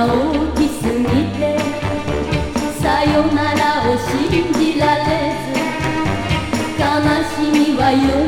大きすぎてさよならを信じられず悲しみは夜